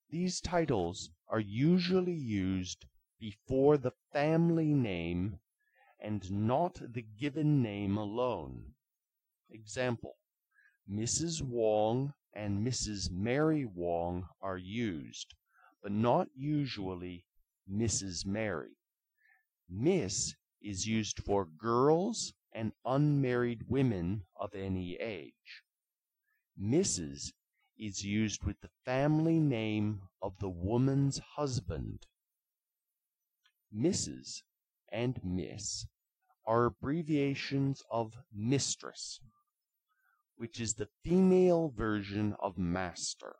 These titles are usually used before the family name and not the given name alone. Example: Mrs. Wong and Mrs. Mary Wong are used, but not usually Mrs. Mary. Miss is used for girls and unmarried women of any age. Mrs. is used with the family name of the woman's husband. Mrs. and Miss are abbreviations of mistress, which is the female version of master.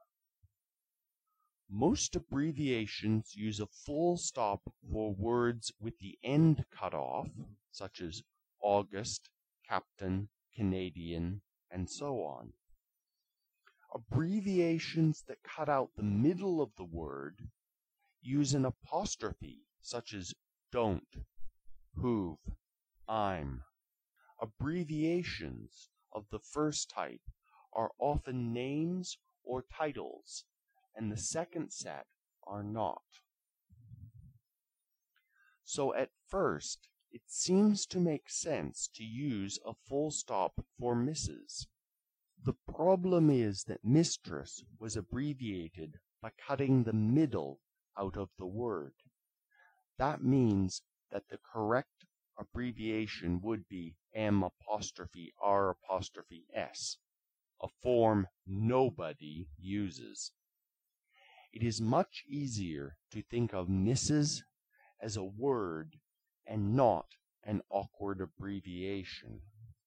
Most abbreviations use a full stop for words with the end cut off, such as August, Captain, Canadian, and so on. Abbreviations that cut out the middle of the word use an apostrophe, such as don't, who've, I'm. Abbreviations of the first type are often names or titles, and the second set are not. So at first, it seems to make sense to use a full stop for Mrs. The problem is that mistress was abbreviated by cutting the middle out of the word. That means that the correct abbreviation would be M''R''S, a form nobody uses. It is much easier to think of Mrs. as a word and not an awkward abbreviation.